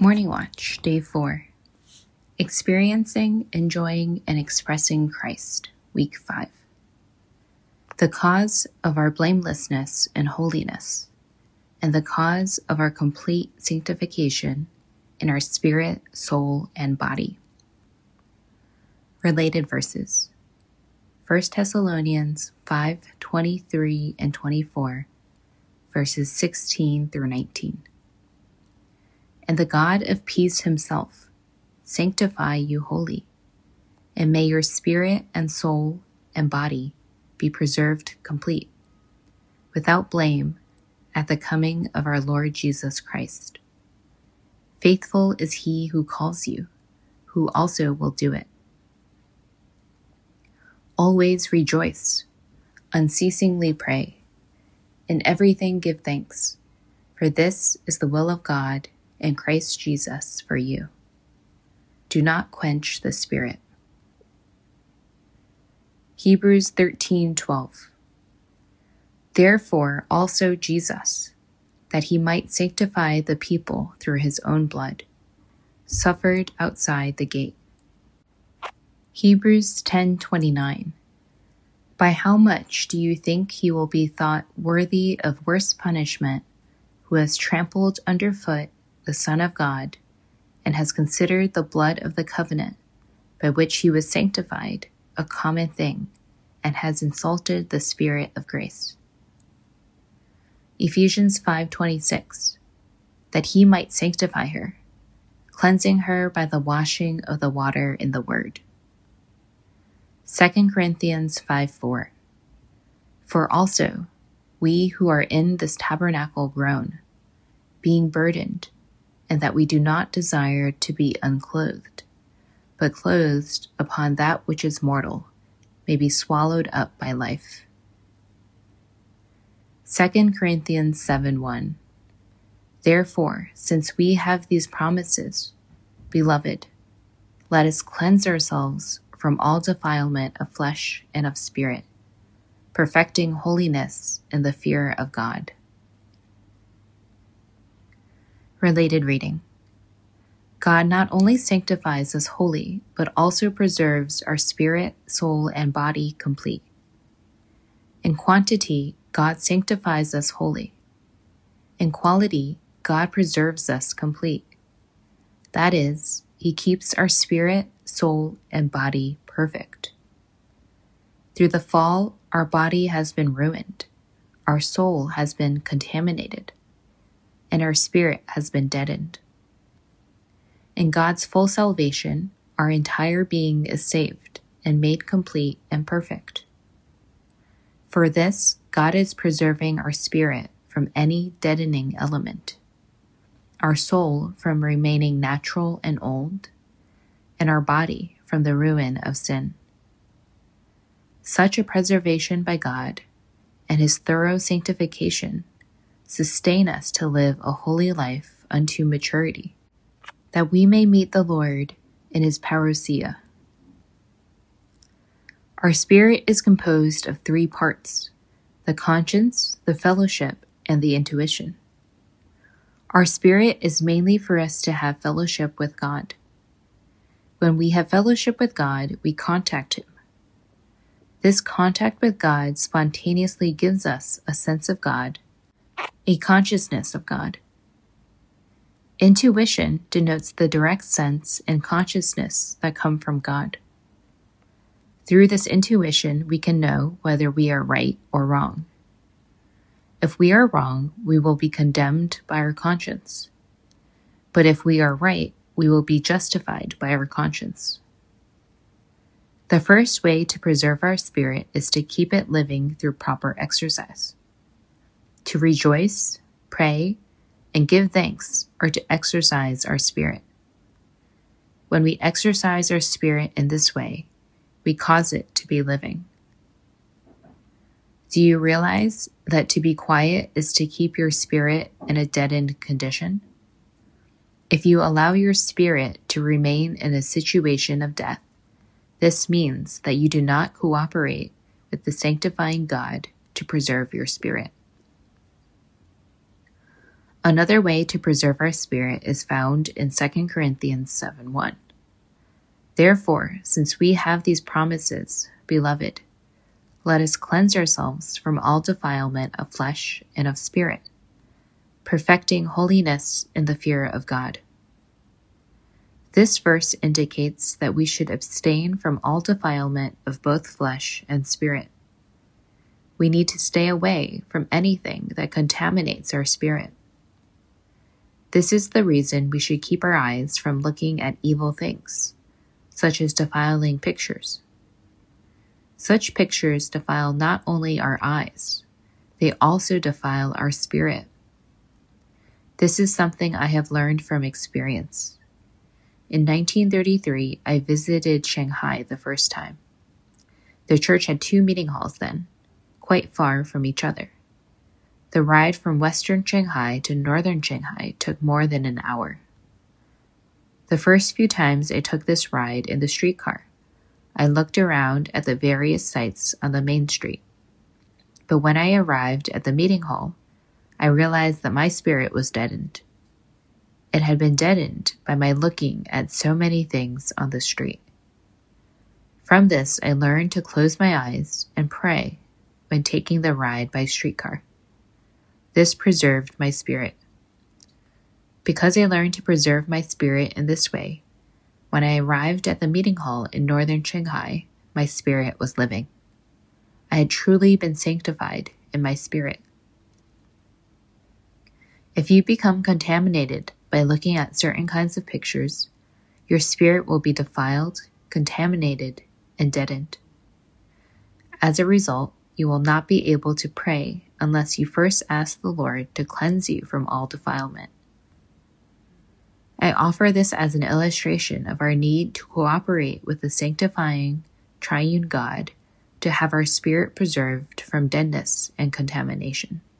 Morning Watch, Day 4. Experiencing, Enjoying, and Expressing Christ, Week 5. The cause of our blamelessness and holiness, and the cause of our complete sanctification in our spirit, soul, and body. Related verses. 1 Thessalonians 5:23 and 24, verses 16 through 19. And the God of peace himself sanctify you wholly, and may your spirit and soul and body be preserved complete, without blame, at the coming of our Lord Jesus Christ. Faithful is he who calls you, who also will do it. Always rejoice, unceasingly pray, in everything give thanks, for this is the will of God in Christ Jesus for you. Do not quench the Spirit. Hebrews 13:12. Therefore also Jesus, that he might sanctify the people through his own blood, suffered outside the gate. Hebrews 10:29. By how much do you think he will be thought worthy of worse punishment who has trampled underfoot the Son of God, and has considered the blood of the covenant by which he was sanctified a common thing, and has insulted the Spirit of grace? Ephesians 5:26. That he might sanctify her, cleansing her by the washing of the water in the word. 2 Corinthians 5:4. For also we who are in this tabernacle groan, being burdened, and that we do not desire to be unclothed, but clothed upon that which is mortal, may be swallowed up by life. 2 Corinthians 7:1. Therefore, since we have these promises, beloved, let us cleanse ourselves from all defilement of flesh and of spirit, perfecting holiness in the fear of God. Related reading. God not only sanctifies us wholly, but also preserves our spirit, soul, and body complete. In quantity, God sanctifies us wholly. In quality, God preserves us complete. That is, he keeps our spirit, soul, and body perfect. Through the fall, our body has been ruined, our soul has been contaminated, and our spirit has been deadened. In God's full salvation, our entire being is saved and made complete and perfect. For this, God is preserving our spirit from any deadening element, our soul from remaining natural and old, and our body from the ruin of sin. Such a preservation by God and his thorough sanctification sustain us to live a holy life unto maturity, that we may meet the Lord in his parousia. Our spirit is composed of 3 parts: the conscience, the fellowship, and the intuition. Our spirit is mainly for us to have fellowship with God. When we have fellowship with God, we contact him. This contact with God spontaneously gives us a sense of God, a consciousness of God. Intuition denotes the direct sense and consciousness that come from God. Through this intuition, we can know whether we are right or wrong. If we are wrong, we will be condemned by our conscience. But if we are right, we will be justified by our conscience. The first way to preserve our spirit is to keep it living through proper exercise. To rejoice, pray, and give thanks are to exercise our spirit. When we exercise our spirit in this way, we cause it to be living. Do you realize that to be quiet is to keep your spirit in a deadened condition? If you allow your spirit to remain in a situation of death, this means that you do not cooperate with the sanctifying God to preserve your spirit. Another way to preserve our spirit is found in 2 Corinthians 7:1. Therefore, since we have these promises, beloved, let us cleanse ourselves from all defilement of flesh and of spirit, perfecting holiness in the fear of God. This verse indicates that we should abstain from all defilement of both flesh and spirit. We need to stay away from anything that contaminates our spirit. This is the reason we should keep our eyes from looking at evil things, such as defiling pictures. Such pictures defile not only our eyes, they also defile our spirit. This is something I have learned from experience. In 1933, I visited Shanghai the first time. The church had 2 meeting halls then, quite far from each other. The ride from western Shanghai to northern Shanghai took more than an hour. The first few times I took this ride in the streetcar, I looked around at the various sites on the main street. But when I arrived at the meeting hall, I realized that my spirit was deadened. It had been deadened by my looking at so many things on the street. From this, I learned to close my eyes and pray when taking the ride by streetcar. This preserved my spirit. Because I learned to preserve my spirit in this way, when I arrived at the meeting hall in northern Shanghai, my spirit was living. I had truly been sanctified in my spirit. If you become contaminated by looking at certain kinds of pictures, your spirit will be defiled, contaminated, and deadened. As a result, you will not be able to pray unless you first ask the Lord to cleanse you from all defilement. I offer this as an illustration of our need to cooperate with the sanctifying, triune God to have our spirit preserved from deadness and contamination.